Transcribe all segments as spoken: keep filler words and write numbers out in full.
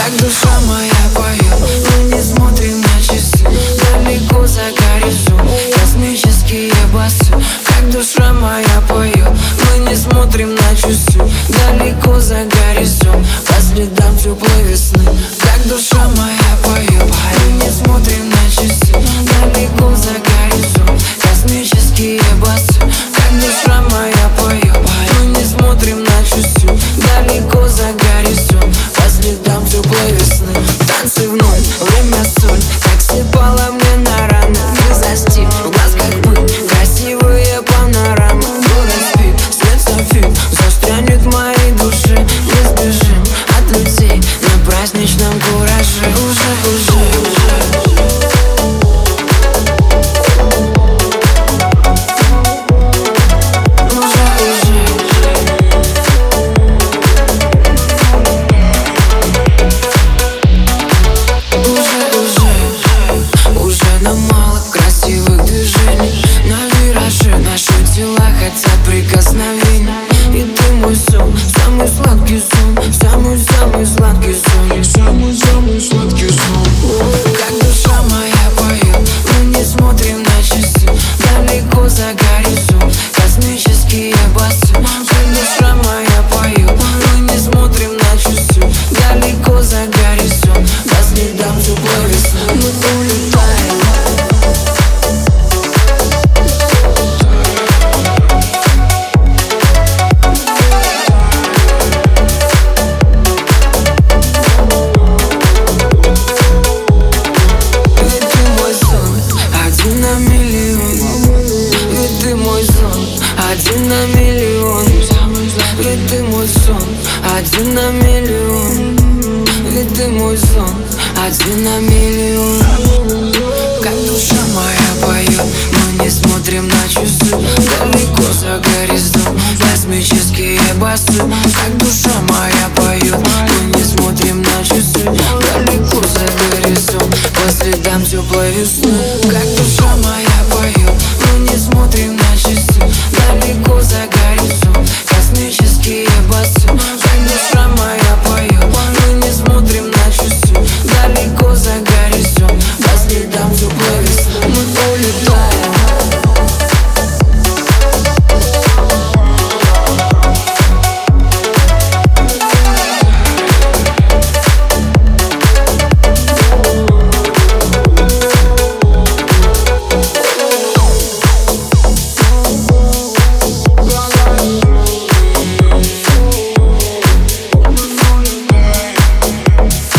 как душа моя поет. Мы не смотрим на часы, далеко за горизонт, космические басы. Как душа моя поет. Мы не смотрим на часы, далеко за горизонт, по следам теплой весны. Как душа моя поет. Мы не смотрим на часы, далеко за горизонт, космические басы. Как душа моя поет. Мы не смотрим на часы, далеко за горизонт, по следам теплой весны. Танцы вновь, время соль, как сыпала мне на раны. Ты застиг, в глазках пыль, красивые панорамы. Город спит, свет софит, застрянет в моей душе. Мы сбежим от людей на праздничном кураже. Уже, уже, уже. Хотят прикосновений, и ты мой сон, самый сладкий сон, самый-самый сладкий сон, самый-самый сладкий сон. Как душа моя поет. Мы не смотрим на часы, далеко за горизонт, космические басы. Как душа моя поет. Мы не смотрим на часы, далеко за горизонт, по следам теплой весны. Мы улетаем. Один на миллион, ведь ты мой сон. Один на миллион, ведь ты мой сон. Один на миллион. Как душа моя поет. Мы не смотрим на часы, далеко за горизонт, космические басы. Как душа моя поет. Мы не смотрим на часы, далеко за горизонт, по следам теплой весны. Как душа моя поет. Мы не смотрим на часы, далеко за горизонт, космические басы. Как душа моя поет. Мы не смотрим на часы, далеко за горизонт, по следам теплой весны. Мы улетаем.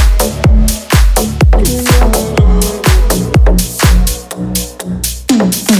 Mm-hmm.